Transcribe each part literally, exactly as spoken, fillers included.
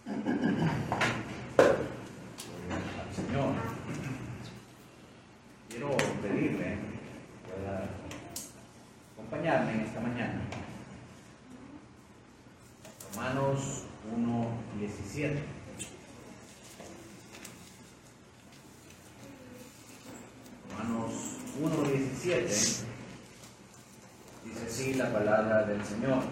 al Señor. Quiero pedirle que pueda acompañarme en esta mañana. Romanos uno diecisiete. Romanos uno diecisiete dice así la palabra del Señor.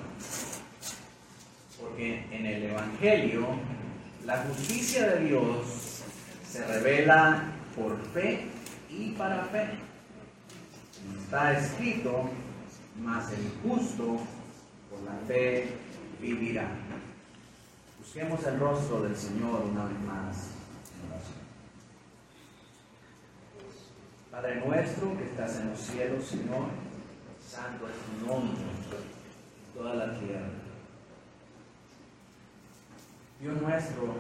Porque en el Evangelio la justicia de Dios se revela por fe y para fe. Como está escrito, mas el justo por la fe vivirá. Busquemos el rostro del Señor una vez más en oración. Padre nuestro que estás en los cielos, Señor, santo es tu nombre en toda la tierra. Dios nuestro,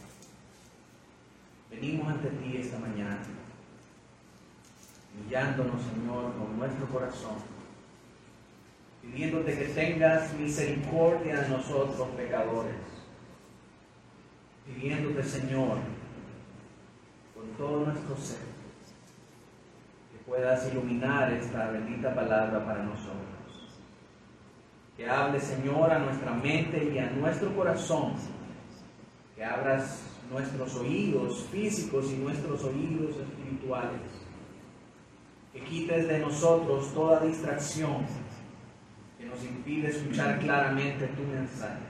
venimos ante ti esta mañana, humillándonos, Señor, con nuestro corazón, pidiéndote que tengas misericordia de nosotros pecadores, pidiéndote, Señor, con todo nuestro ser, que puedas iluminar esta bendita palabra para nosotros, que hable, Señor, a nuestra mente y a nuestro corazón, que abras nuestros oídos físicos y nuestros oídos espirituales, que quites de nosotros toda distracción que nos impide escuchar claramente tu mensaje.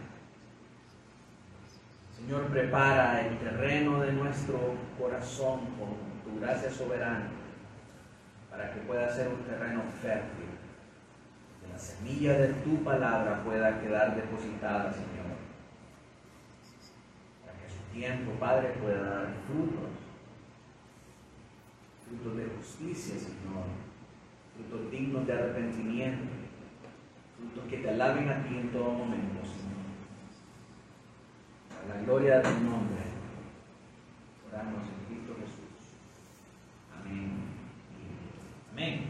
Señor, prepara el terreno de nuestro corazón con tu gracia soberana para que pueda ser un terreno fértil, que la semilla de tu palabra pueda quedar depositada, Señor. Tiempo, Padre, pueda dar frutos, frutos de justicia, Señor, frutos dignos de arrepentimiento, frutos que te alaben a ti en todo momento, Señor. A la gloria de tu nombre, oramos en Cristo Jesús. Amén. Amén.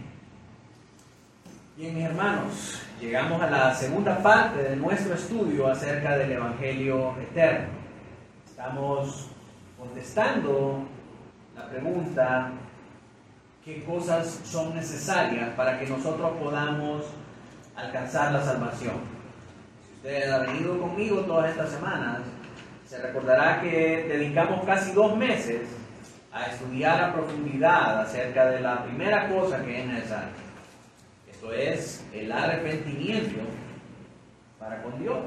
Bien, mis hermanos, llegamos a la segunda parte de nuestro estudio acerca del Evangelio eterno. Estamos contestando la pregunta: ¿qué cosas son necesarias para que nosotros podamos alcanzar la salvación? Si usted ha venido conmigo todas estas semanas, se recordará que dedicamos casi dos meses a estudiar a profundidad acerca de la primera cosa que es necesaria. Esto es el arrepentimiento para con Dios.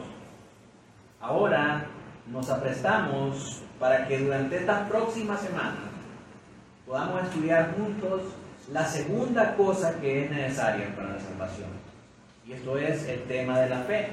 Ahora nos aprestamos para que durante estas próximas semanas podamos estudiar juntos la segunda cosa que es necesaria para la salvación. Y esto es el tema de la fe.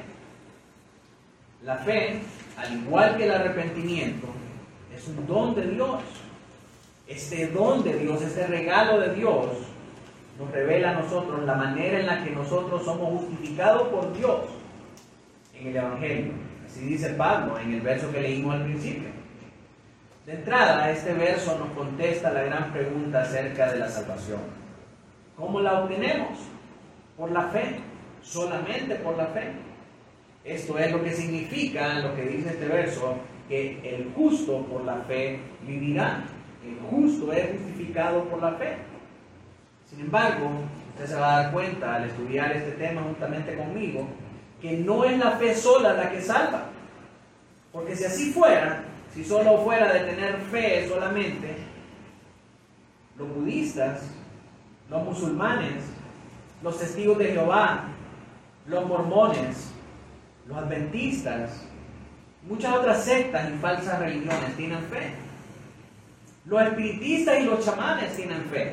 La fe, al igual que el arrepentimiento, es un don de Dios. Este don de Dios, este regalo de Dios, nos revela a nosotros la manera en la que nosotros somos justificados por Dios en el Evangelio. Así dice Pablo en el verso que leímos al principio. De entrada, este verso nos contesta la gran pregunta acerca de la salvación. ¿Cómo la obtenemos? Por la fe, solamente por la fe. Esto es lo que significa, lo que dice este verso, que el justo por la fe vivirá. El justo es justificado por la fe. Sin embargo, usted se va a dar cuenta al estudiar este tema juntamente conmigo, que no es la fe sola la que salva. Porque si así fuera, si solo fuera de tener fe solamente, los budistas, los musulmanes, los testigos de Jehová, los mormones, los adventistas, muchas otras sectas y falsas religiones tienen fe. Los espiritistas y los chamanes tienen fe.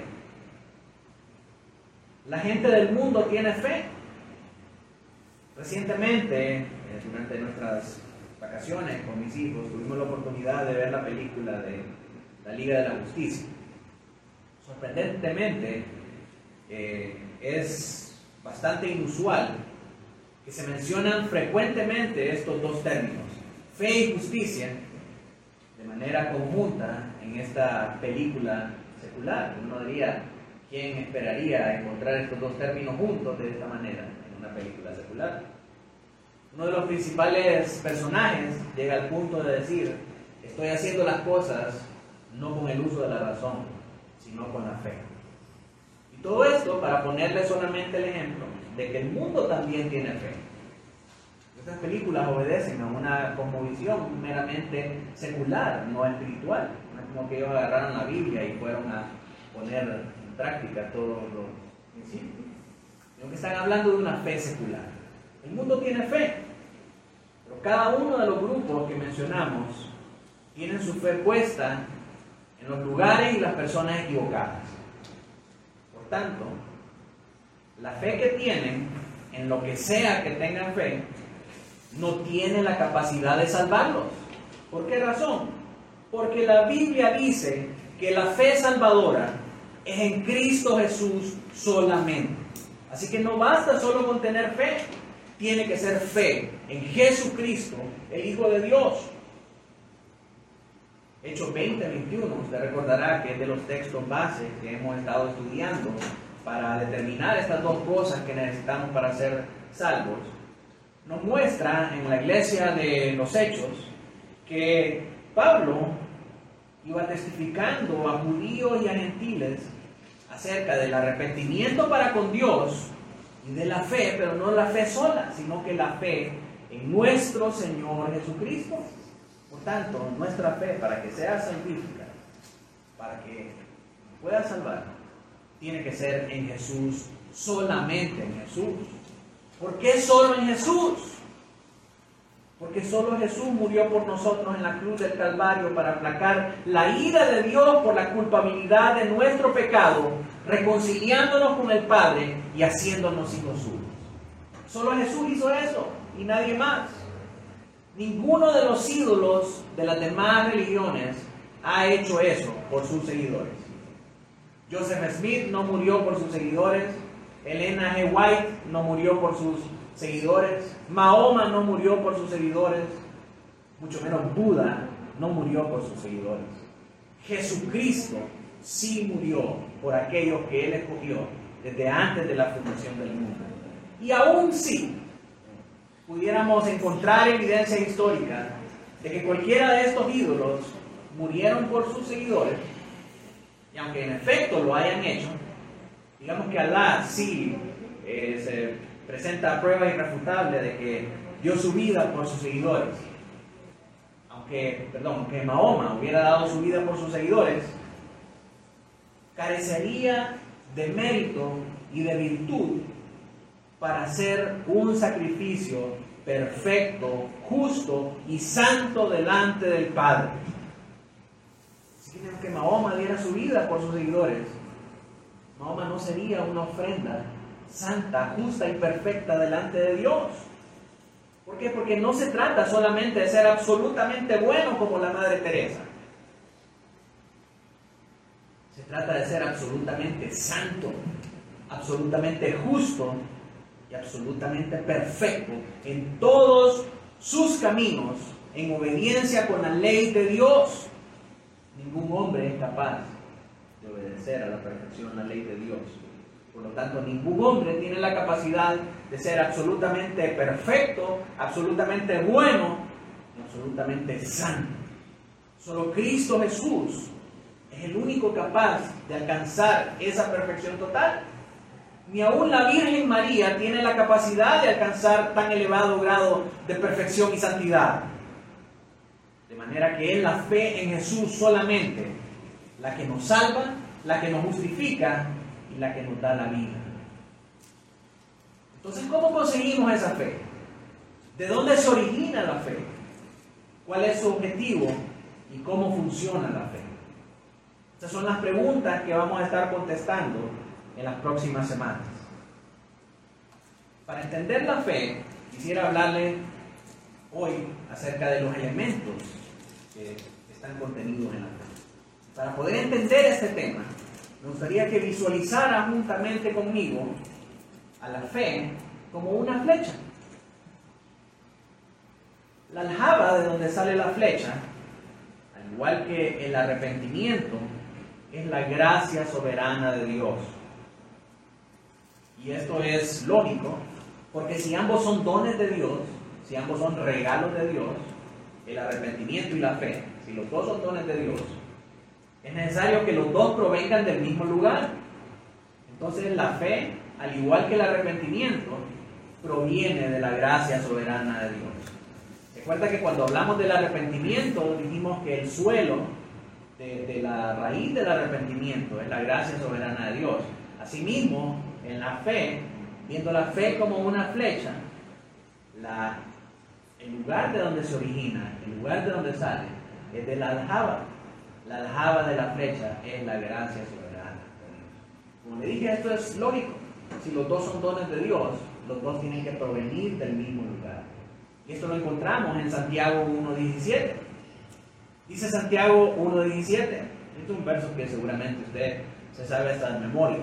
La gente del mundo tiene fe. Recientemente, eh, durante nuestras vacaciones con mis hijos, tuvimos la oportunidad de ver la película de la Liga de la Justicia. Sorprendentemente, eh, es bastante inusual que se mencionan frecuentemente estos dos términos, fe y justicia, de manera conjunta en esta película secular. Uno diría, ¿quién esperaría encontrar estos dos términos juntos de esta manera en una película secular? Uno de los principales personajes llega al punto de decir, estoy haciendo las cosas no con el uso de la razón, sino con la fe. Y todo esto para ponerle solamente el ejemplo de que el mundo también tiene fe. Estas películas obedecen a una cosmovisión meramente secular, no espiritual. No es como que ellos agarraron la Biblia y fueron a poner en práctica todos los principios, sino que están hablando de una fe secular. El mundo tiene fe, pero cada uno de los grupos que mencionamos tienen su fe puesta en los lugares y las personas equivocadas. Por tanto, la fe que tienen, en lo que sea que tengan fe, no tiene la capacidad de salvarlos. ¿Por qué razón? Porque la Biblia dice que la fe salvadora es en Cristo Jesús solamente. Así que no basta solo con tener fe, tiene que ser fe en Jesucristo, el Hijo de Dios. Hechos veinte, veintiuno, usted recordará que es de los textos bases que hemos estado estudiando para determinar estas dos cosas que necesitamos para ser salvos. Nos muestra en la iglesia de los Hechos que Pablo iba testificando a judíos y a gentiles acerca del arrepentimiento para con Dios y de la fe, pero no la fe sola, sino que la fe en nuestro Señor Jesucristo. Por tanto, nuestra fe, para que sea salvífica, para que pueda salvar, tiene que ser en Jesús, solamente en Jesús. ¿Por qué solo en Jesús? Porque solo Jesús murió por nosotros en la cruz del Calvario para aplacar la ira de Dios por la culpabilidad de nuestro pecado, reconciliándonos con el Padre y haciéndonos hijos suyos. Solo Jesús hizo eso y nadie más. Ninguno de los ídolos de las demás religiones ha hecho eso por sus seguidores. Joseph Smith no murió por sus seguidores. Elena G. White no murió por sus seguidores. Mahoma no murió por sus seguidores. Mucho menos Buda no murió por sus seguidores. Jesucristo sí murió por aquellos que Él escogió desde antes de la fundación del mundo. Y aún sí pudiéramos encontrar evidencia histórica de que cualquiera de estos ídolos murieron por sus seguidores, y aunque en efecto lo hayan hecho, digamos que Alá sí eh, se presenta prueba irrefutable de que dio su vida por sus seguidores. Aunque, perdón, aunque Mahoma hubiera dado su vida por sus seguidores, carecería de mérito y de virtud para hacer un sacrificio perfecto, justo y santo delante del Padre. Así que aunque Mahoma diera su vida por sus seguidores, Mahoma no sería una ofrenda santa, justa y perfecta delante de Dios. ¿Por qué? Porque no se trata solamente de ser absolutamente bueno como la Madre Teresa. Se trata de ser absolutamente santo, absolutamente justo y absolutamente perfecto en todos sus caminos, en obediencia con la ley de Dios. Ningún hombre es capaz de obedecer a la perfección la ley de Dios. Por lo tanto, ningún hombre tiene la capacidad de ser absolutamente perfecto, absolutamente bueno y absolutamente santo. Solo Cristo Jesús es el único capaz de alcanzar esa perfección total. Ni aún la Virgen María tiene la capacidad de alcanzar tan elevado grado de perfección y santidad. De manera que es la fe en Jesús solamente la que nos salva, la que nos justifica y la que nos da la vida. Entonces, ¿cómo conseguimos esa fe? ¿De dónde se origina la fe? ¿Cuál es su objetivo? ¿Y cómo funciona la fe? Estas son las preguntas que vamos a estar contestando en las próximas semanas. Para entender la fe, quisiera hablarle hoy acerca de los elementos que están contenidos en la fe. Para poder entender este tema, me gustaría que visualizara juntamente conmigo a la fe como una flecha. La aljaba de donde sale la flecha, al igual que el arrepentimiento, es la gracia soberana de Dios. Y esto es lógico, porque si ambos son dones de Dios, si ambos son regalos de Dios, el arrepentimiento y la fe, si los dos son dones de Dios, es necesario que los dos provengan del mismo lugar. Entonces la fe, al igual que el arrepentimiento, proviene de la gracia soberana de Dios. Recuerda que cuando hablamos del arrepentimiento, dijimos que el suelo de, de la raíz del arrepentimiento es la gracia soberana de Dios. Asimismo, en la fe, viendo la fe como una flecha, la, el lugar de donde se origina, el lugar de donde sale, es de la aljaba. La aljaba de la flecha es la gracia soberana de Dios. Como le dije, esto es lógico. Si los dos son dones de Dios, los dos tienen que provenir del mismo lugar. Y esto lo encontramos en Santiago uno diecisiete. Dice Santiago uno diecisiete. Este es un verso que seguramente usted se sabe hasta de memoria.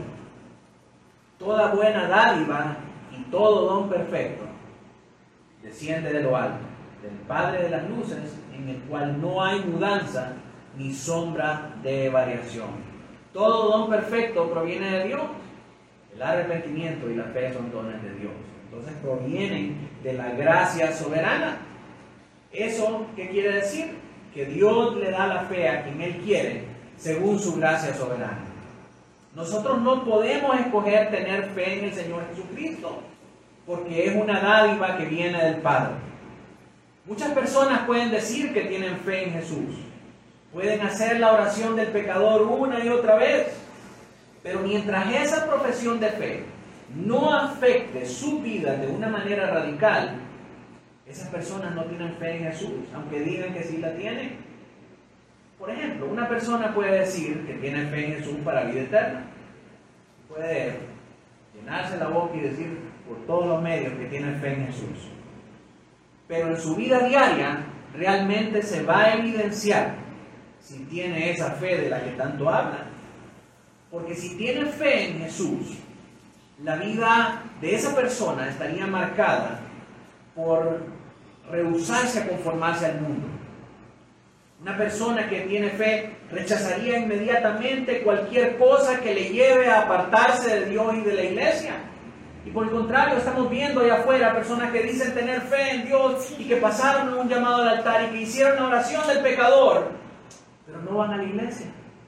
Toda buena dádiva y todo don perfecto desciende de lo alto, del Padre de las luces, en el cual no hay mudanza ni sombra de variación. Todo don perfecto proviene de Dios. El arrepentimiento y la fe son dones de Dios. Entonces provienen de la gracia soberana. ¿Eso qué quiere decir? Que Dios le da la fe a quien Él quiere, según su gracia soberana. Nosotros no podemos escoger tener fe en el Señor Jesucristo, porque es una dádiva que viene del Padre. Muchas personas pueden decir que tienen fe en Jesús. Pueden hacer la oración del pecador una y otra vez. Pero mientras esa profesión de fe no afecte su vida de una manera radical, esas personas no tienen fe en Jesús, aunque digan que sí la tienen. Por ejemplo, una persona puede decir que tiene fe en Jesús para vida eterna. Puede llenarse la boca y decir por todos los medios que tiene fe en Jesús. Pero en su vida diaria realmente se va a evidenciar si tiene esa fe de la que tanto habla. Porque si tiene fe en Jesús, la vida de esa persona estaría marcada por rehusarse a conformarse al mundo. Una persona que tiene fe rechazaría inmediatamente cualquier cosa que le lleve a apartarse de Dios y de la iglesia. Y por el contrario, estamos viendo allá afuera personas que dicen tener fe en Dios y que pasaron un llamado al altar y que hicieron la oración del pecador, pero no van a la iglesia.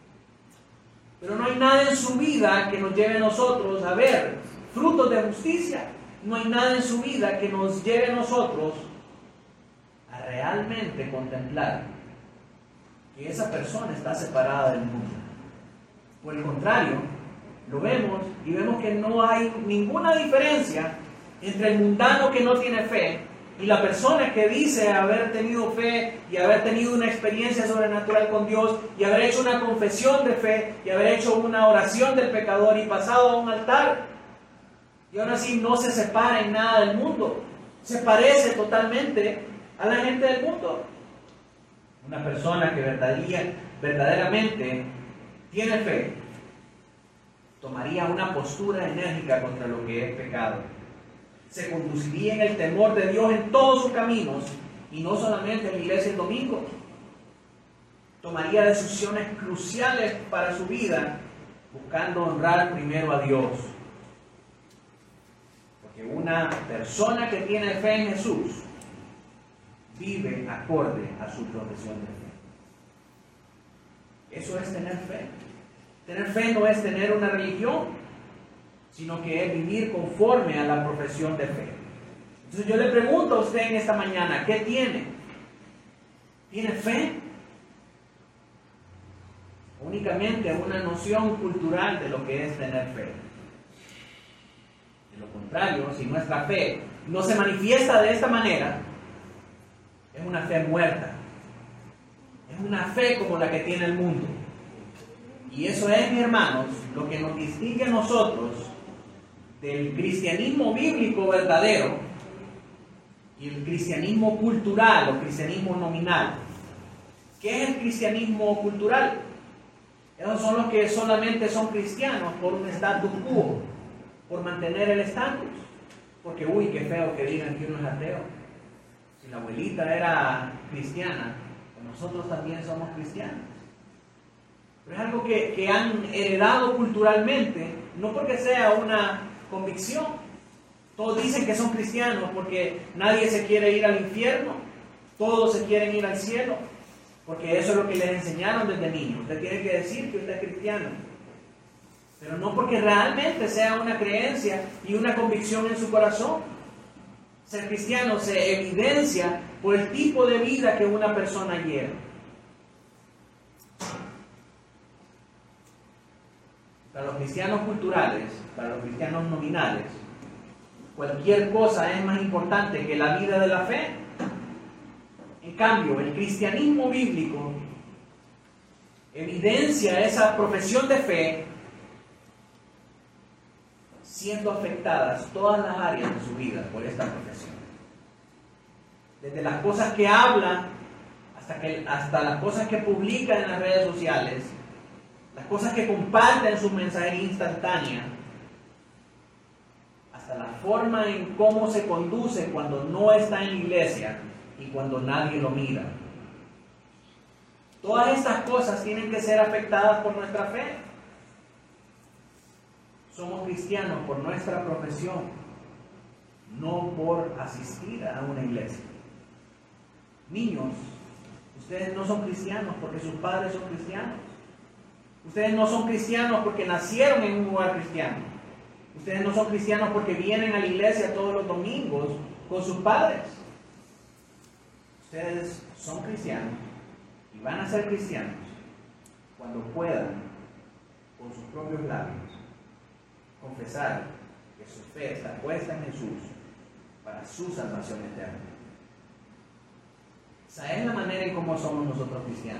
Pero no hay nada en su vida que nos lleve a nosotros a ver frutos de justicia. No hay nada en su vida que nos lleve a nosotros a realmente contemplar que esa persona está separada del mundo. Por el contrario, lo vemos y vemos que no hay ninguna diferencia entre el mundano que no tiene fe y la persona que dice haber tenido fe y haber tenido una experiencia sobrenatural con Dios y haber hecho una confesión de fe y haber hecho una oración del pecador y pasado a un altar. Y aún así no se separa en nada del mundo. Se parece totalmente a la gente del mundo. Una persona que verdaderamente tiene fe tomaría una postura enérgica contra lo que es pecado. Se conduciría en el temor de Dios en todos sus caminos y no solamente en la iglesia el domingo. Tomaría decisiones cruciales para su vida buscando honrar primero a Dios. Porque una persona que tiene fe en Jesús vive acorde a su profesión de fe. Eso es tener fe. Tener fe no es tener una religión, sino que es vivir conforme a la profesión de fe. Entonces yo le pregunto a usted en esta mañana, ¿qué tiene? ¿Tiene fe? Únicamente una noción cultural de lo que es tener fe. De lo contrario, si nuestra fe no se manifiesta de esta manera, es una fe muerta. Es una fe como la que tiene el mundo. Y eso es, mis hermanos, lo que nos distingue a nosotros del cristianismo bíblico verdadero y el cristianismo cultural o cristianismo nominal. ¿Qué es el cristianismo cultural? Esos son los que solamente son cristianos por un status quo, por mantener el estatus. Porque, uy, qué feo que digan que uno es ateo. Si la abuelita era cristiana, pues nosotros también somos cristianos. Pero es algo que, que han heredado culturalmente, no porque sea una convicción, Todos dicen que son cristianos porque nadie se quiere ir al infierno. Todos se quieren ir al cielo. Porque eso es lo que les enseñaron desde niños. Usted tiene que decir que usted es cristiano. Pero no porque realmente sea una creencia y una convicción en su corazón. Ser cristiano se evidencia por el tipo de vida que una persona lleva. Para los cristianos culturales, para los cristianos nominales, cualquier cosa es más importante que la vida de la fe. En cambio, el cristianismo bíblico evidencia esa profesión de fe siendo afectadas todas las áreas de su vida por esta profesión. Desde las cosas que hablan hasta, que, hasta las cosas que publican en las redes sociales, las cosas que comparten en su mensajería instantánea, hasta la forma en cómo se conduce cuando no está en la iglesia y cuando nadie lo mira. Todas estas cosas tienen que ser afectadas por nuestra fe. Somos cristianos por nuestra profesión, no por asistir a una iglesia. Niños, ustedes no son cristianos porque sus padres son cristianos. Ustedes no son cristianos porque nacieron en un lugar cristiano. Ustedes no son cristianos porque vienen a la iglesia todos los domingos con sus padres. Ustedes son cristianos y van a ser cristianos cuando puedan, con sus propios labios, confesar que su fe está puesta en Jesús para su salvación eterna. Esa es la manera en cómo somos nosotros cristianos.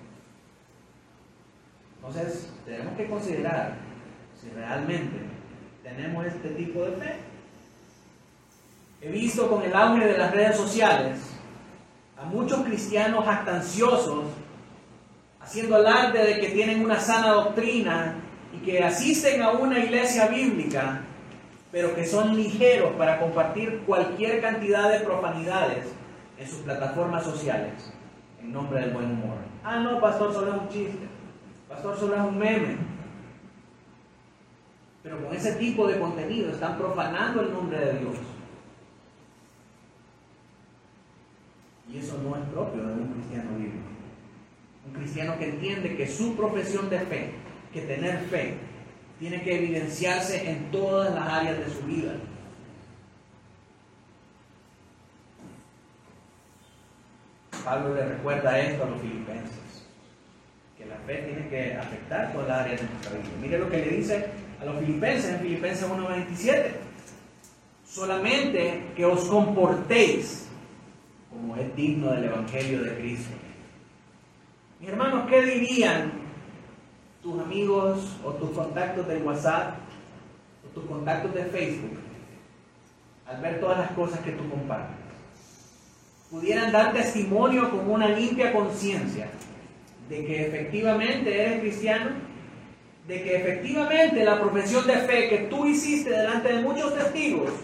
Entonces, tenemos que considerar si realmente tenemos este tipo de fe. He visto con el auge de las redes sociales a muchos cristianos jactanciosos haciendo alarde de que tienen una sana doctrina y que asisten a una iglesia bíblica, pero que son ligeros para compartir cualquier cantidad de profanidades en sus plataformas sociales en nombre del buen humor. Ah, no, pastor, solo es un chiste. Pastor, solo es un meme. Pero con ese tipo de contenido están profanando el nombre de Dios. Y eso no es propio de un cristiano bíblico. Un cristiano que entiende que su profesión de fe, que tener fe, tiene que evidenciarse en todas las áreas de su vida. Pablo le recuerda esto a los filipenses, que la fe tiene que afectar todas las áreas de nuestra vida. Mire lo que le dice a los filipenses en Filipenses uno veintisiete. Solamente que os comportéis como es digno del Evangelio de Cristo. Mis hermanos, ¿qué dirían tus amigos o tus contactos del WhatsApp o tus contactos de Facebook al ver todas las cosas que tú compartes? Pudieran dar testimonio con una limpia conciencia de que efectivamente eres cristiano, de que efectivamente la profesión de fe que tú hiciste delante de muchos testigos es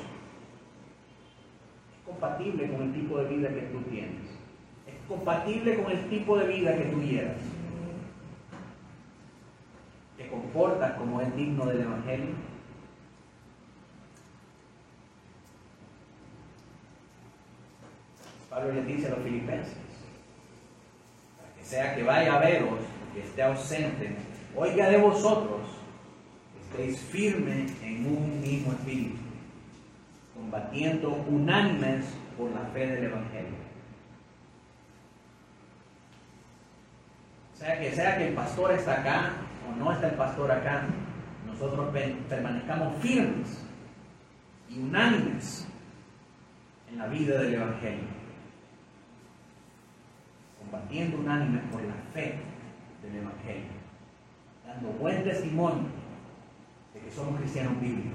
compatible con el tipo de vida que tú tienes, es compatible con el tipo de vida que tú llevas. ¿Te comportas como es digno del Evangelio? Pablo les dice a los filipenses, para que sea que vaya a veros, que esté ausente, oiga de vosotros, que estéis firmes en un mismo espíritu, combatiendo unánimes por la fe del Evangelio. Sea que sea que el pastor está acá o no está el pastor acá, nosotros permanezcamos firmes y unánimes en la vida del Evangelio, combatiendo unánimes por la fe del Evangelio, dando buen testimonio de que somos cristianos bíblicos.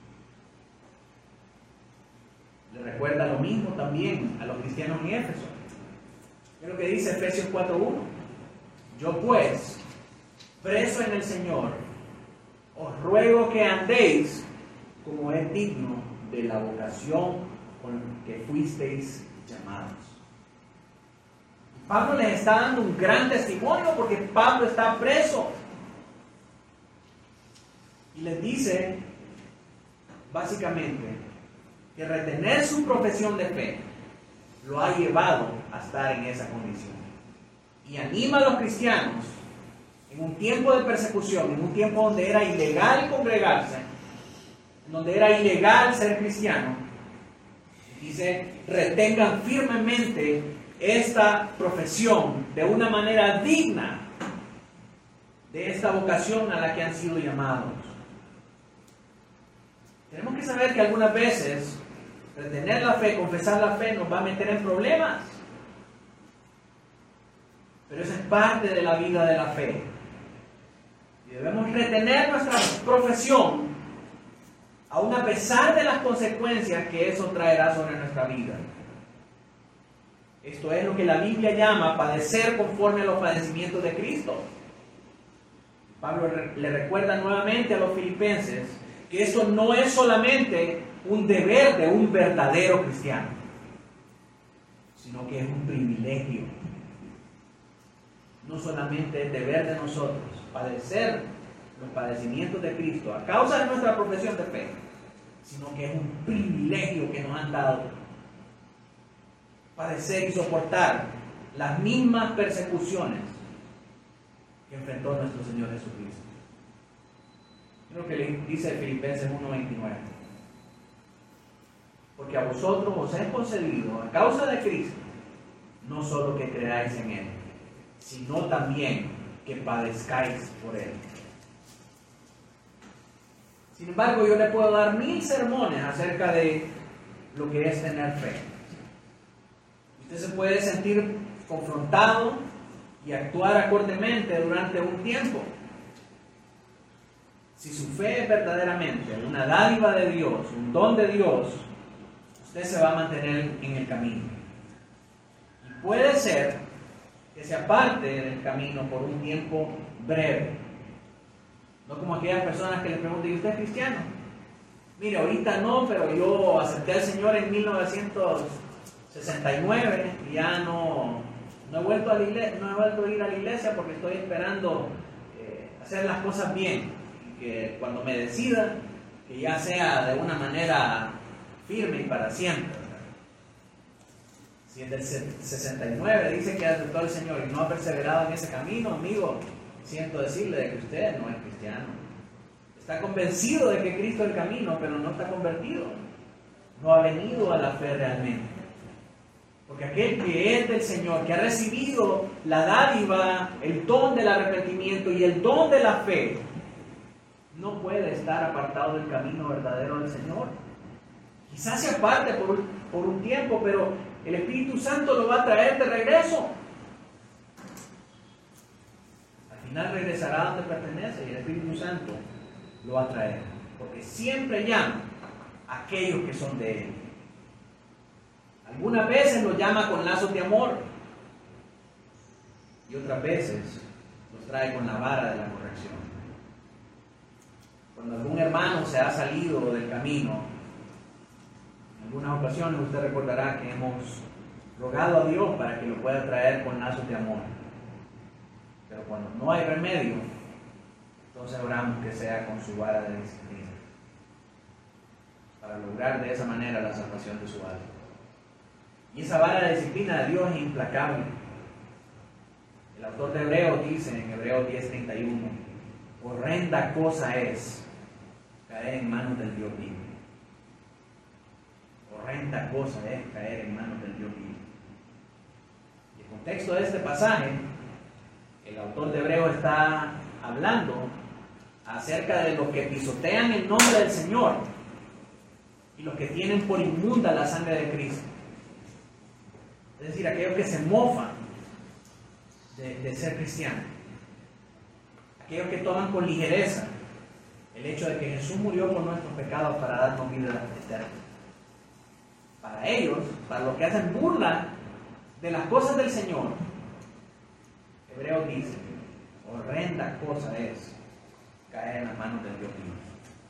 Le recuerda lo mismo también a los cristianos en Éfeso. ¿Qué es lo que dice Efesios cuatro uno? Yo pues, preso en el Señor, os ruego que andéis como es digno de la vocación con que fuisteis llamados. Pablo les está dando un gran testimonio porque Pablo está preso. Y les dice, básicamente, que retener su profesión de fe lo ha llevado a estar en esa condición. Y anima a los cristianos en un tiempo de persecución, en un tiempo donde era ilegal congregarse, en donde era ilegal ser cristiano. Dice, retengan firmemente esta profesión de una manera digna de esta vocación a la que han sido llamados. Tenemos que saber que algunas veces retener la fe, confesar la fe, nos va a meter en problemas. Pero eso es parte de la vida de la fe. Y debemos retener nuestra profesión, aun a pesar de las consecuencias que eso traerá sobre nuestra vida. Esto es lo que la Biblia llama padecer conforme a los padecimientos de Cristo. Pablo le recuerda nuevamente a los filipenses que esto no es solamente un deber de un verdadero cristiano, sino que es un privilegio. No solamente es deber de nosotros padecer los padecimientos de Cristo a causa de nuestra profesión de fe, sino que es un privilegio que nos han dado padecer y soportar las mismas persecuciones que enfrentó nuestro Señor Jesucristo. Creo que le dice Filipenses uno veintinueve. Porque a vosotros os es concedido, a causa de Cristo, no solo que creáis en Él, sino también que padezcáis por Él. Sin embargo, yo le puedo dar mil sermones acerca de lo que es tener fe. Usted se puede sentir confrontado y actuar acordemente durante un tiempo. Si su fe es verdaderamente una dádiva de Dios, un don de Dios, usted se va a mantener en el camino. Y puede ser que se aparte del camino por un tiempo breve. No como aquellas personas que le preguntan, ¿y usted es cristiano? Mire, ahorita no, pero yo acepté al Señor en mil novecientos sesenta y nueve y ya no, no, he vuelto a la iglesia, no he vuelto a ir a la iglesia porque estoy esperando eh, hacer las cosas bien. Y que cuando me decida, que ya sea de una manera firme y para siempre. Si es del sesenta y nueve dice que aceptó al Señor y no ha perseverado en ese camino, amigo, siento decirle de que usted no es cristiano. Está convencido de que Cristo es el camino, pero no está convertido. No ha venido a la fe realmente. Porque aquel que es del Señor, que ha recibido la dádiva, el don del arrepentimiento y el don de la fe, no puede estar apartado del camino verdadero del Señor. Quizás se aparte por, por un tiempo, pero el Espíritu Santo lo va a traer de regreso. Al final regresará donde pertenece y el Espíritu Santo lo va a traer. Porque siempre llama a aquellos que son de Él. Algunas veces los llama con lazos de amor y otras veces los trae con la vara de la corrección. Cuando algún hermano se ha salido del camino, en algunas ocasiones usted recordará que hemos rogado a Dios para que lo pueda traer con lazos de amor. Pero cuando no hay remedio, entonces oramos que sea con su vara de disciplina, para lograr de esa manera la salvación de su alma. Y esa vara de disciplina de Dios es implacable. El autor de Hebreos dice en Hebreos diez treinta y uno, horrenda cosa es caer en manos del Dios vivo. Horrenda cosa es caer en manos del Dios vivo. Y el contexto de este pasaje, el autor de Hebreos está hablando acerca de los que pisotean el nombre del Señor y los que tienen por inmunda la sangre de Cristo. Es decir, aquellos que se mofan de, de ser cristianos. Aquellos que toman con ligereza el hecho de que Jesús murió por nuestros pecados para darnos vida eterna. Para ellos, para los que hacen burla de las cosas del Señor, Hebreos dice, horrenda cosa es caer en las manos del Dios vivo.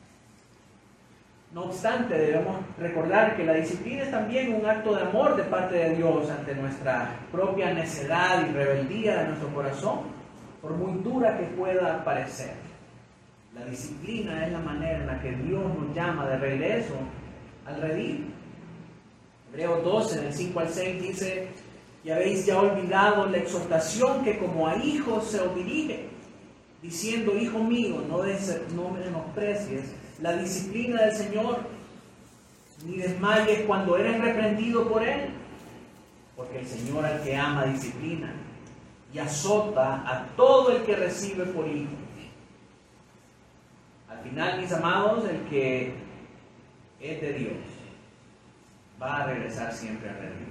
No obstante, debemos recordar que la disciplina es también un acto de amor de parte de Dios ante nuestra propia necedad y rebeldía de nuestro corazón, por muy dura que pueda parecer. La disciplina es la manera en la que Dios nos llama de regreso al redil, Hebreos doce, del cinco al seis dice: y habéis ya olvidado la exhortación que como a hijos se os dirige, diciendo: hijo mío, no, des, no menosprecies la disciplina del Señor, ni desmayes cuando eres reprendido por Él, porque el Señor al que ama disciplina y azota a todo el que recibe por hijo. Al final, mis amados, el que es de Dios va a regresar siempre a rendir.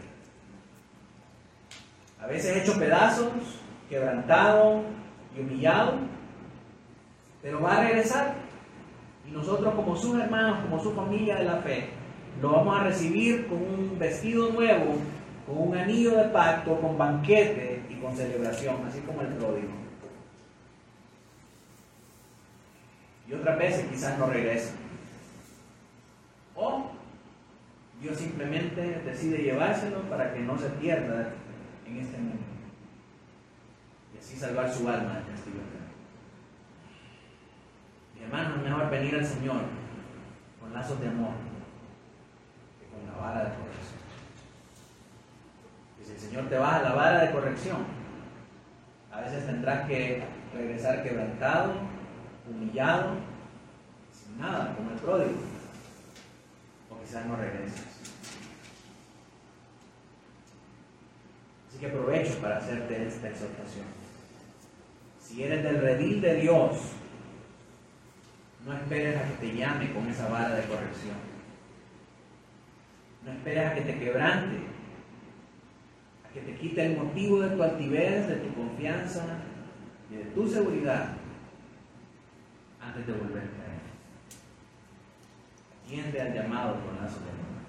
A veces hecho pedazos, quebrantado y humillado, pero va a regresar. Y nosotros, como sus hermanos, como su familia de la fe, lo vamos a recibir con un vestido nuevo, con un anillo de pacto, con banquete y con celebración, así como el pródigo. Y otras veces quizás no regrese. O Dios simplemente decide llevárselo para que no se pierda en este mundo. Y así salvar su alma del castigo eterno. Mi hermano, es mejor venir al Señor con lazos de amor que con la vara de corrección. Y si el Señor te baja la vara de corrección, a veces tendrás que regresar quebrantado, humillado, sin nada, como el pródigo. O quizás no regreses. Así que aprovecho para hacerte esta exhortación. Si eres del redil de Dios, no esperes a que te llame con esa vara de corrección. No esperes a que te quebrante, a que te quite el motivo de tu altivez, de tu confianza y de tu seguridad antes de volverte a Él. Atiende al llamado con lazos de amor.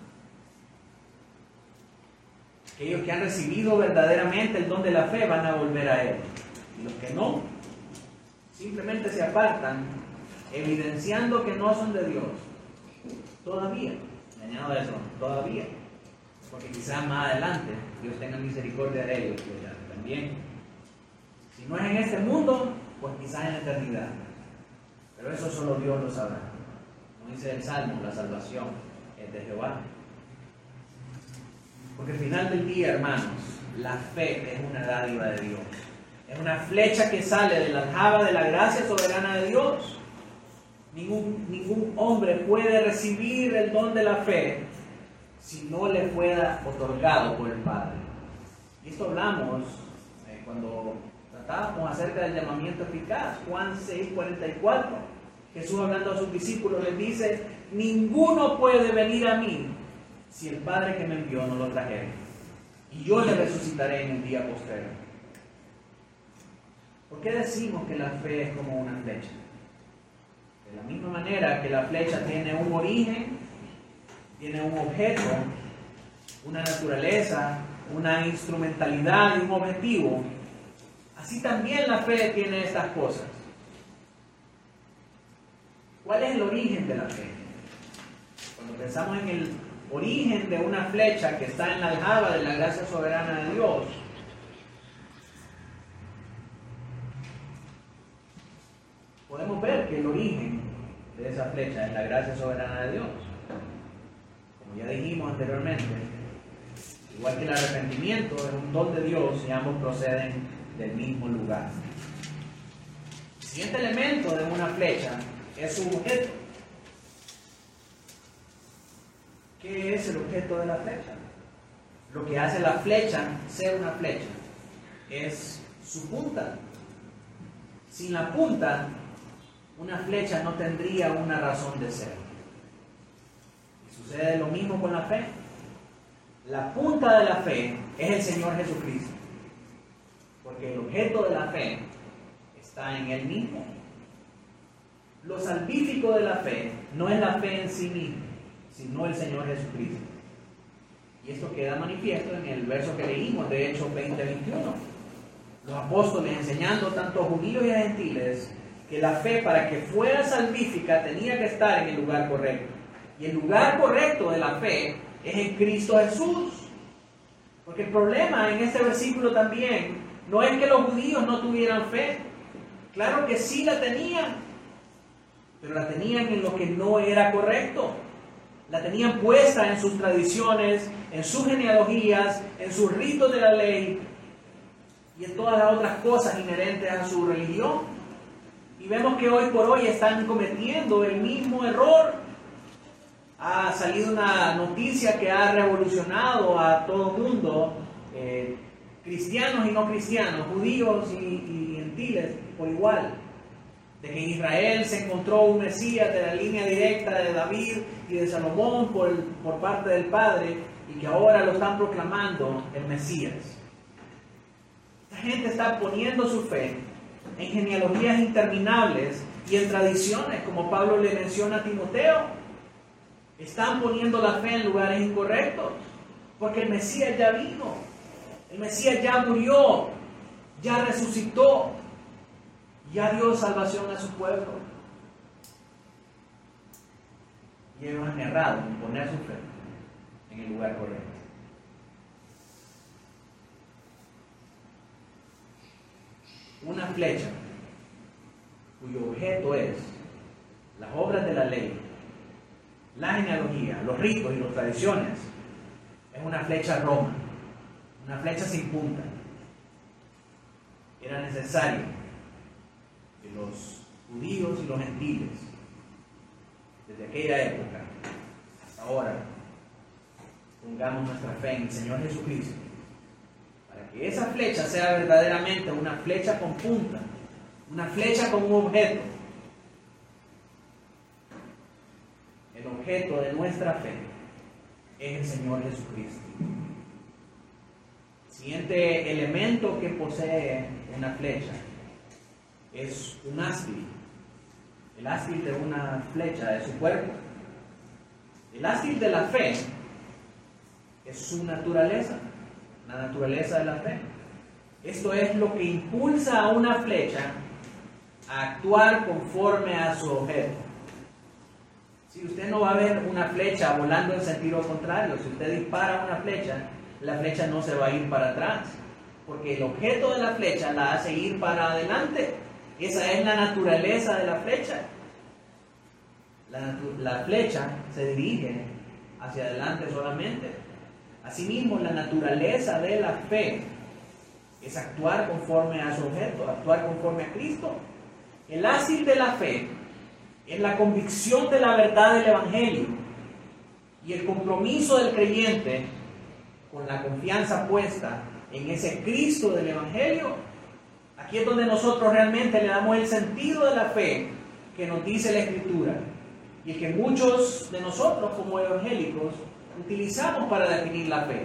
Aquellos que han recibido verdaderamente el don de la fe van a volver a Él. Y los que no, simplemente se apartan, evidenciando que no son de Dios. Todavía, le añado eso, todavía. Porque quizás más adelante Dios tenga misericordia de ellos, pues ya, también. Si no es en este mundo, pues quizás en la eternidad. Pero eso solo Dios lo sabrá. Como dice el Salmo, la salvación es de Jehová. Porque al final del día, hermanos, la fe es una dádiva de Dios. Es una flecha que sale de la aljaba de la gracia soberana de Dios. Ningún, ningún hombre puede recibir el don de la fe si no le fuera otorgado por el Padre. Y esto hablamos eh, cuando tratábamos acerca del llamamiento eficaz. Juan seis, cuarenta y cuatro. Jesús, hablando a sus discípulos, les dice: ninguno puede venir a mí si el Padre que me envió no lo trajere, y yo le resucitaré en el día postrero. ¿Por qué decimos que la fe es como una flecha? De la misma manera que la flecha tiene un origen, tiene un objeto, una naturaleza, una instrumentalidad y un objetivo, así también la fe tiene estas cosas. ¿Cuál es el origen de la fe? Cuando pensamos en el origen de una flecha que está en la aljaba de la gracia soberana de Dios, podemos ver que el origen de esa flecha es la gracia soberana de Dios. Como ya dijimos anteriormente, igual que el arrepentimiento es un don de Dios y ambos proceden del mismo lugar. El siguiente elemento de una flecha es su objeto. ¿Qué es el objeto de la flecha? Lo que hace la flecha ser una flecha es su punta. Sin la punta, una flecha no tendría una razón de ser. Y sucede lo mismo con la fe. La punta de la fe es el Señor Jesucristo, porque el objeto de la fe está en Él mismo. Lo salvífico de la fe no es la fe en sí misma, sino el Señor Jesucristo. Y esto queda manifiesto en el verso que leímos de Hechos veinte, veintiuno. Los apóstoles enseñando tanto a judíos y a gentiles que la fe, para que fuera salvífica, tenía que estar en el lugar correcto. Y el lugar correcto de la fe es en Cristo Jesús. Porque el problema en este versículo también no es que los judíos no tuvieran fe. Claro que sí la tenían, pero la tenían en lo que no era correcto. La tenían puesta en sus tradiciones, en sus genealogías, en sus ritos de la ley y en todas las otras cosas inherentes a su religión. Y vemos que hoy por hoy están cometiendo el mismo error. Ha salido una noticia que ha revolucionado a todo el mundo, eh, cristianos y no cristianos, judíos y, y gentiles por igual, de que en Israel se encontró un Mesías de la línea directa de David y de Salomón por, por parte del Padre, y que ahora lo están proclamando el Mesías. Esta gente está poniendo su fe en genealogías interminables y en tradiciones, como Pablo le menciona a Timoteo. Están poniendo la fe en lugares incorrectos, porque el Mesías ya vino, el Mesías ya murió, ya resucitó, ya dio salvación a su pueblo. Y ellos han errado en poner su fe en el lugar correcto. Una flecha cuyo objeto es las obras de la ley, la genealogía, los ritos y las tradiciones, es una flecha roma, una flecha sin punta. Era necesario que los judíos y los gentiles, desde aquella época hasta ahora, pongamos nuestra fe en el Señor Jesucristo, para que esa flecha sea verdaderamente una flecha con punta, una flecha con un objeto. El objeto de nuestra fe es el Señor Jesucristo. El siguiente elemento que posee una flecha es un ástil. El ástil de una flecha de su cuerpo. El ástil de la fe es su naturaleza, la naturaleza de la fe. Esto es lo que impulsa a una flecha a actuar conforme a su objeto. Si usted no va a ver una flecha volando en sentido contrario, si usted dispara una flecha, la flecha no se va a ir para atrás, porque el objeto de la flecha la hace ir para adelante. Esa es la naturaleza de la flecha. La, la flecha se dirige hacia adelante solamente. Asimismo, la naturaleza de la fe es actuar conforme a su objeto, actuar conforme a Cristo. El ástil de la fe es la convicción de la verdad del Evangelio y el compromiso del creyente con la confianza puesta en ese Cristo del Evangelio. Aquí es donde nosotros realmente le damos el sentido de la fe que nos dice la Escritura y el que muchos de nosotros como evangélicos utilizamos para definir la fe.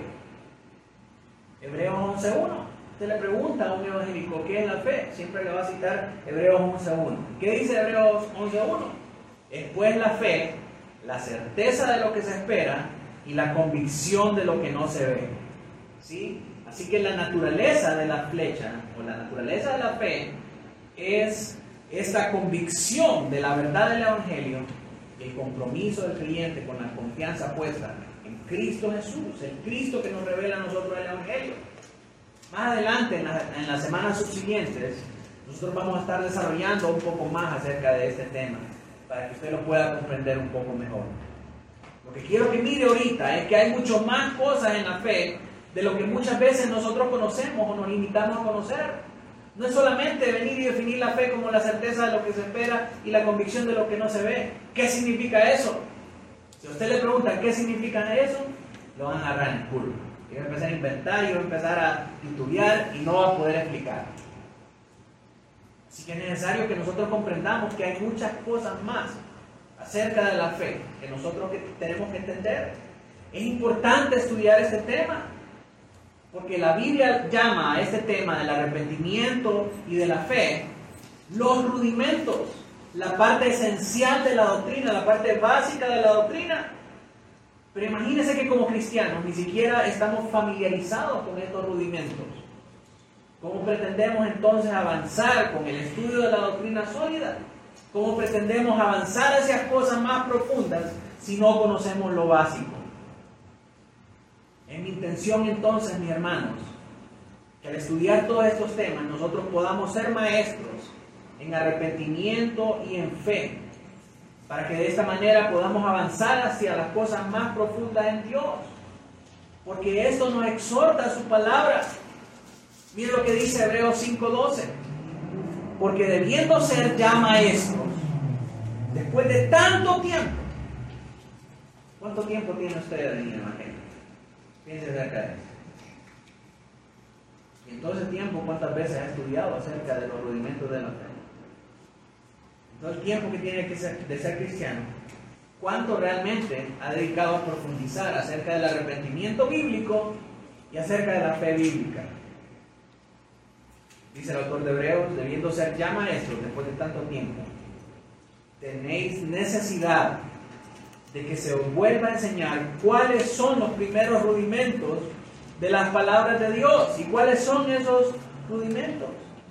Hebreos once uno. Usted le pregunta a un evangélico qué es la fe, siempre le va a citar Hebreos once uno. ¿Qué dice Hebreos once uno? Es pues la fe, la certeza de lo que se espera y la convicción de lo que no se ve. ¿Sí? Así que la naturaleza de la flecha, o la naturaleza de la fe, es esta convicción de la verdad del Evangelio, el compromiso del creyente con la confianza puesta en Cristo Jesús, el Cristo que nos revela a nosotros el Evangelio. Más adelante, en, la, en las semanas subsiguientes, nosotros vamos a estar desarrollando un poco más acerca de este tema, para que usted lo pueda comprender un poco mejor. Lo que quiero que mire ahorita es que hay mucho más cosas en la fe de lo que muchas veces nosotros conocemos o nos limitamos a conocer. No es solamente venir y definir la fe como la certeza de lo que se espera y la convicción de lo que no se ve. ¿Qué significa eso? Si a usted le pregunta qué significa eso, lo van a agarrar en curva. Y va a empezar a inventar y va a empezar a titubear y no va a poder explicar. Así que es necesario que nosotros comprendamos que hay muchas cosas más acerca de la fe que nosotros que tenemos que entender. Es importante estudiar este tema, porque la Biblia llama a este tema del arrepentimiento y de la fe los rudimentos, la parte esencial de la doctrina, la parte básica de la doctrina. Pero imagínense que como cristianos ni siquiera estamos familiarizados con estos rudimentos. ¿Cómo pretendemos entonces avanzar con el estudio de la doctrina sólida? ¿Cómo pretendemos avanzar hacia cosas más profundas si no conocemos lo básico? Es mi intención entonces, mis hermanos, que al estudiar todos estos temas nosotros podamos ser maestros en arrepentimiento y en fe, para que de esta manera podamos avanzar hacia las cosas más profundas en Dios. Porque esto nos exhorta a su palabra. Mire lo que dice Hebreos cinco doce. Porque debiendo ser ya maestros, después de tanto tiempo. ¿Cuánto tiempo tiene usted en el Evangelio? Piense acerca de eso. Y en todo ese tiempo, ¿cuántas veces ha estudiado acerca de los rudimentos de la fe? En todo el tiempo que tiene que ser, de ser cristiano, ¿cuánto realmente ha dedicado a profundizar acerca del arrepentimiento bíblico y acerca de la fe bíblica? Dice el autor de Hebreos, debiendo ser ya maestros después de tanto tiempo, tenéis necesidad de que se os vuelva a enseñar cuáles son los primeros rudimentos de las palabras de Dios. ¿Y cuáles son esos rudimentos?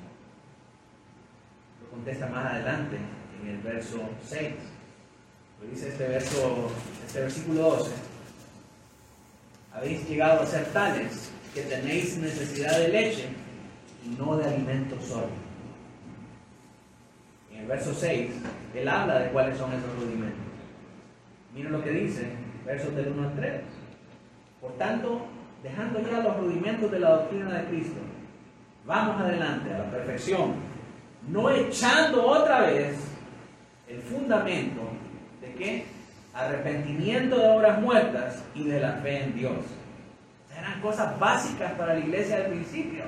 Lo contesta más adelante en el verso seis. Lo dice este verso, este versículo doce. Habéis llegado a ser tales que tenéis necesidad de leche y no de alimento sólido. En el verso seis, él habla de cuáles son esos rudimentos. Miren lo que dice, versos del uno al tres. Por tanto, dejando ya los rudimentos de la doctrina de Cristo, vamos adelante a la perfección, no echando otra vez el fundamento de ¿qué? Arrepentimiento de obras muertas y de la fe en Dios. Eran cosas básicas para la iglesia del principio.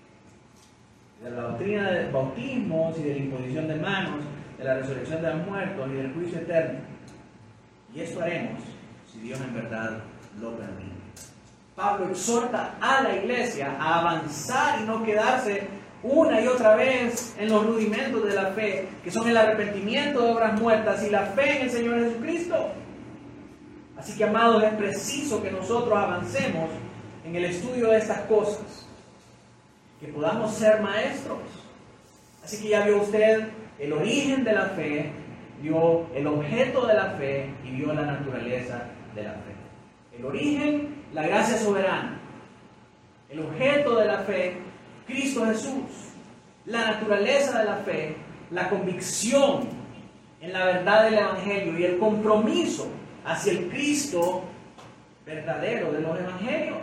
De la doctrina de bautismos y de la imposición de manos, de la resurrección de los muertos y del juicio eterno. Y esto haremos si Dios en verdad lo permite. Pablo exhorta a la iglesia a avanzar y no quedarse una y otra vez en los rudimentos de la fe, que son el arrepentimiento de obras muertas y la fe en el Señor Jesucristo. Así que, amados, es preciso que nosotros avancemos en el estudio de estas cosas, que podamos ser maestros. Así que ya vio usted el origen de la fe, vio el objeto de la fe y vio la naturaleza de la fe. El origen, la gracia soberana. El objeto de la fe, Cristo Jesús. La naturaleza de la fe, la convicción en la verdad del Evangelio y el compromiso hacia el Cristo verdadero de los Evangelios.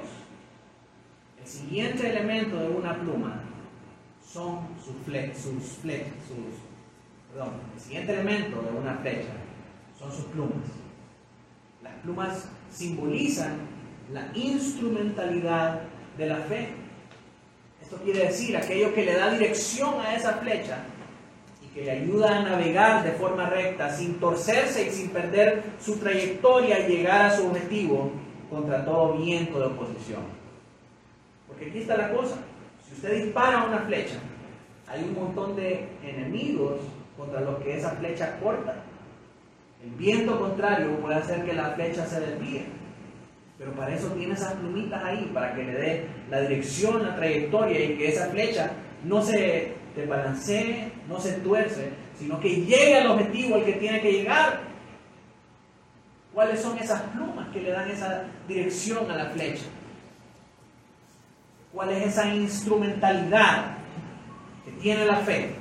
El siguiente elemento de una pluma son sus flechas, sus flechas, sus Perdón, el siguiente elemento de una flecha son sus plumas. Las plumas simbolizan la instrumentalidad de la fe. Esto quiere decir aquello que le da dirección a esa flecha y que le ayuda a navegar de forma recta, sin torcerse y sin perder su trayectoria y llegar a su objetivo contra todo viento de oposición. Porque aquí está la cosa. Si usted dispara una flecha, hay un montón de enemigos contra los que esa flecha corta. El viento contrario puede hacer que la flecha se desvíe, pero para eso tiene esas plumitas ahí, para que le dé la dirección, la trayectoria y que esa flecha no se desbalancee, no se tuerce, sino que llegue al objetivo al que tiene que llegar. ¿Cuáles son esas plumas que le dan esa dirección a la flecha? ¿Cuál es esa instrumentalidad que tiene la fe?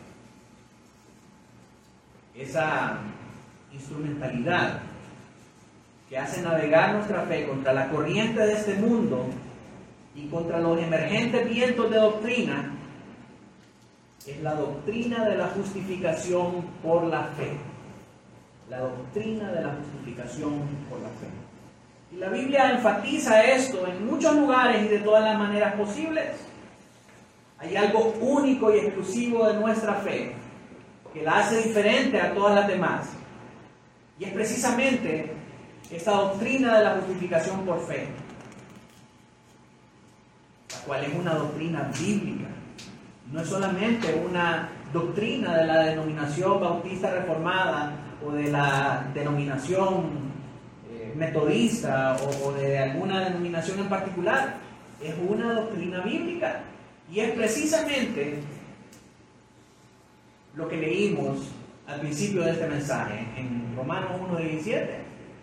Esa instrumentalidad que hace navegar nuestra fe contra la corriente de este mundo y contra los emergentes vientos de doctrina, es la doctrina de la justificación por la fe. La doctrina de la justificación por la fe. Y la Biblia enfatiza esto en muchos lugares y de todas las maneras posibles. Hay algo único y exclusivo de nuestra fe que la hace diferente a todas las demás. Y es precisamente esta doctrina de la justificación por fe, la cual es una doctrina bíblica. No es solamente una doctrina de la denominación bautista reformada o de la denominación eh, metodista o, o de alguna denominación en particular. Es una doctrina bíblica. Y es precisamente lo que leímos al principio de este mensaje, en Romanos uno diecisiete,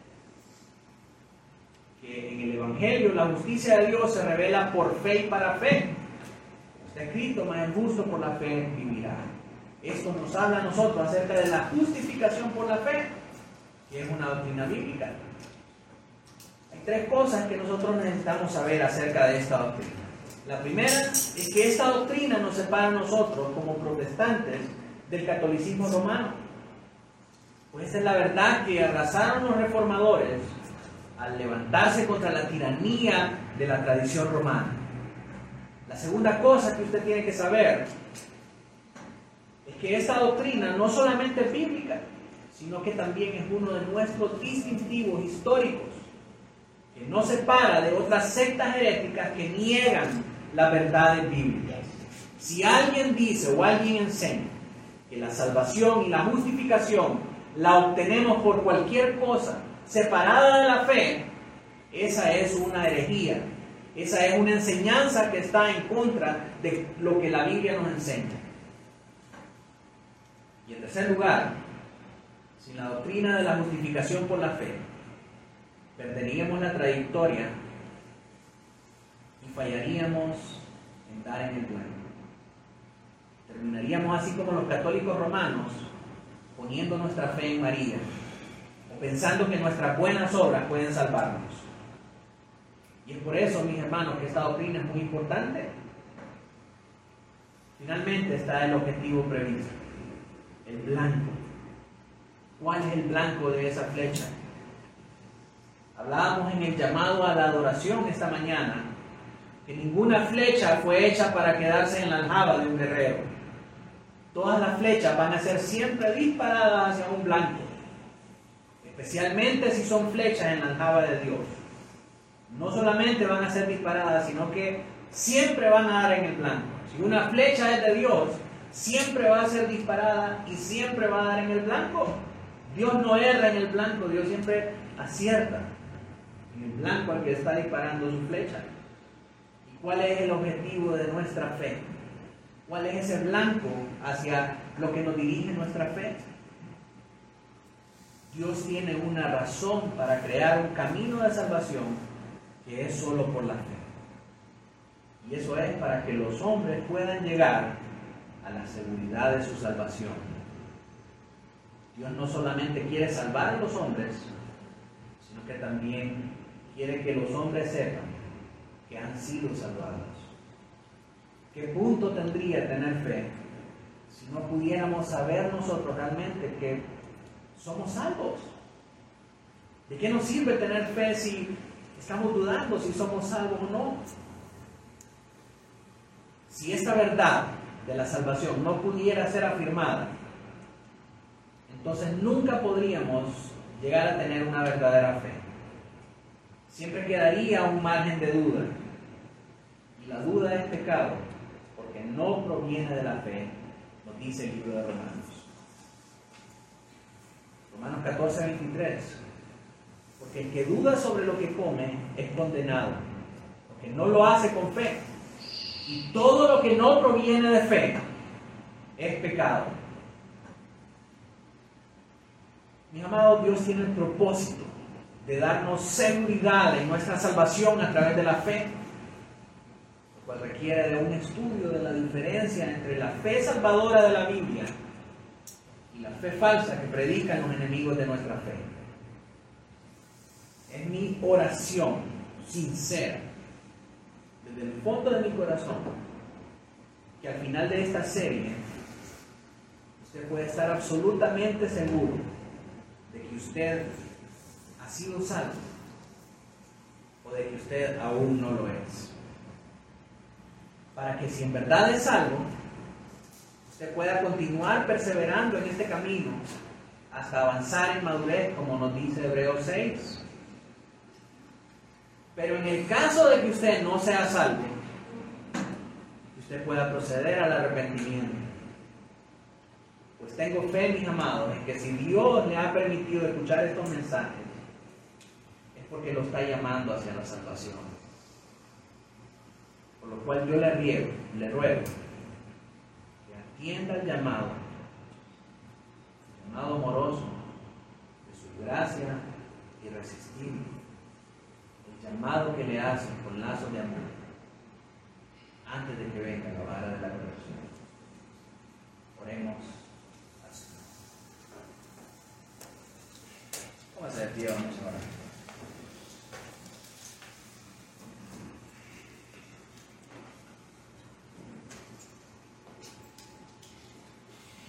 que en el Evangelio la justicia de Dios se revela por fe y para fe. Está escrito, mas el justo por la fe vivirá. esto nos habla a nosotros acerca de la justificación por la fe, que es una doctrina bíblica. Hay tres cosas que nosotros necesitamos saber acerca de esta doctrina. La primera es que esta doctrina nos separa a nosotros como protestantes del catolicismo romano. Pues es la verdad que arrasaron los reformadores al levantarse contra la tiranía de la tradición romana. La segunda cosa que usted tiene que saber es que esta doctrina no solamente es bíblica, sino que también es uno de nuestros distintivos históricos, que nos separa de otras sectas heréticas que niegan las verdades bíblicas. Si alguien dice o alguien enseña que la salvación y la justificación la obtenemos por cualquier cosa separada de la fe, esa es una herejía. Esa es una enseñanza que está en contra de lo que la Biblia nos enseña. Y en tercer lugar, sin la doctrina de la justificación por la fe, perderíamos la trayectoria y fallaríamos en dar en el blanco. Terminaríamos así como los católicos romanos, poniendo nuestra fe en María, o pensando que nuestras buenas obras pueden salvarnos. Y es por eso, mis hermanos, que esta doctrina es muy importante. Finalmente está el objetivo previsto, el blanco. ¿Cuál es el blanco de esa flecha? Hablábamos en el llamado a la adoración esta mañana, que ninguna flecha fue hecha para quedarse en la aljaba de un guerrero. Todas las flechas van a ser siempre disparadas hacia un blanco, especialmente si son flechas en la aljaba de Dios. No solamente van a ser disparadas, sino que siempre van a dar en el blanco. Si una flecha es de Dios, siempre va a ser disparada y siempre va a dar en el blanco. Dios no erra en el blanco, Dios siempre acierta en el blanco al que está disparando su flecha. ¿Y cuál es el objetivo de nuestra fe? ¿Cuál es ese blanco hacia lo que nos dirige nuestra fe? Dios tiene una razón para crear un camino de salvación que es solo por la fe. Y eso es para que los hombres puedan llegar a la seguridad de su salvación. Dios no solamente quiere salvar a los hombres, sino que también quiere que los hombres sepan que han sido salvados. ¿Qué punto tendría tener fe si no pudiéramos saber nosotros realmente que somos salvos? ¿De qué nos sirve tener fe si estamos dudando si somos salvos o no? Si esta verdad de la salvación no pudiera ser afirmada, entonces nunca podríamos llegar a tener una verdadera fe. Siempre quedaría un margen de duda. Y la duda es pecado, porque no proviene de la fe, nos dice el libro de Romanos. Romanos catorce, veintitrés. Porque el que duda sobre lo que come es condenado, porque no lo hace con fe. Y todo lo que no proviene de fe es pecado. Mis amados, Dios tiene el propósito de darnos seguridad en nuestra salvación a través de la fe, lo cual requiere de un estudio de la diferencia entre la fe salvadora de la Biblia y la fe falsa que predican los enemigos de nuestra fe. Es mi oración sincera, desde el fondo de mi corazón, que al final de esta serie usted puede estar absolutamente seguro de que usted ha sido salvo o de que usted aún no lo es. Para que si en verdad es salvo, usted pueda continuar perseverando en este camino hasta avanzar en madurez, como nos dice Hebreos seis. Pero en el caso de que usted no sea salvo, usted pueda proceder al arrepentimiento. Pues tengo fe, mis amados, en que si Dios le ha permitido escuchar estos mensajes, es porque lo está llamando hacia la salvación. Por lo cual yo le ruego, le ruego que atienda el llamado, el llamado amoroso de su gracia irresistible, el llamado que le hacen con lazos de amor, antes de que venga la vara de la corrección. Oremos.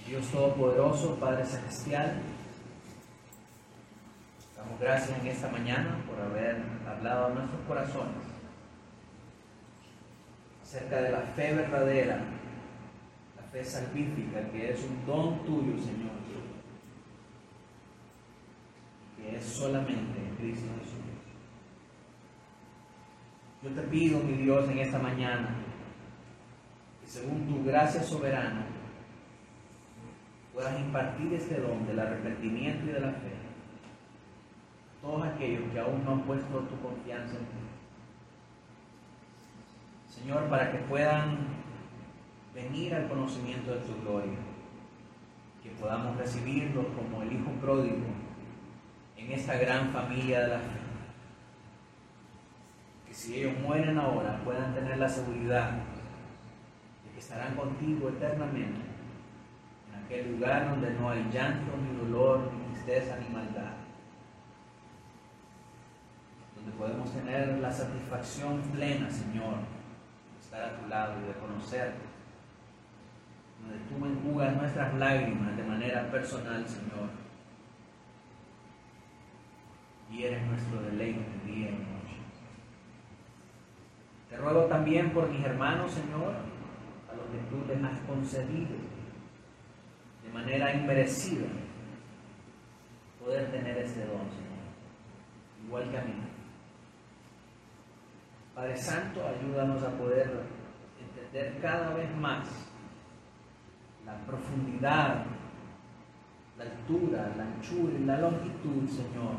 Dios Todopoderoso, Padre Celestial, damos gracias en esta mañana por haber hablado a nuestros corazones acerca de la fe verdadera, la fe salvífica, que es un don tuyo, Señor, que es solamente en Cristo Jesús. Yo te pido, mi Dios, en esta mañana, que según tu gracia soberana, puedas impartir este don del arrepentimiento y de la fe a todos aquellos que aún no han puesto tu confianza en ti. Señor, para que puedan venir al conocimiento de tu gloria, que podamos recibirlos como el Hijo pródigo en esta gran familia de la fe. Que si ellos mueren ahora, puedan tener la seguridad de que estarán contigo eternamente, en aquel lugar donde no hay llanto, ni dolor, ni tristeza, ni maldad, donde podemos tener la satisfacción plena, Señor, de estar a tu lado y de conocerte, donde tú enjugas nuestras lágrimas de manera personal, Señor, y eres nuestro deleite día y noche. Te ruego también por mis hermanos, Señor, a los que tú les has concedido de manera inmerecida poder tener este don, Señor, igual que a mí. Padre Santo, ayúdanos a poder entender cada vez más la profundidad, la altura, la anchura y la longitud, Señor,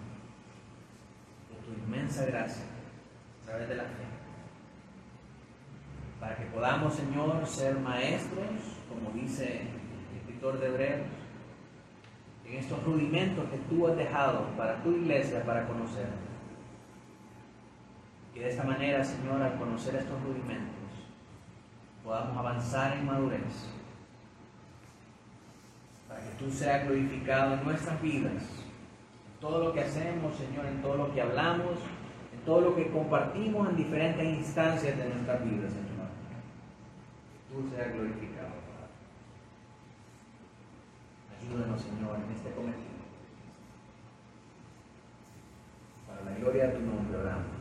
de tu inmensa gracia a través de la fe. Para que podamos, Señor, ser maestros, como dice el escritor de Hebreos, en estos rudimentos que tú has dejado para tu iglesia para conocer. Que de esta manera, Señor, al conocer estos rudimentos, podamos avanzar en madurez, para que tú seas glorificado en nuestras vidas, en todo lo que hacemos, Señor, en todo lo que hablamos, en todo lo que compartimos en diferentes instancias de nuestras vidas, Señor. Que tú seas glorificado, Padre. Ayúdanos, Señor, en este cometido. Para la gloria de tu nombre, oramos.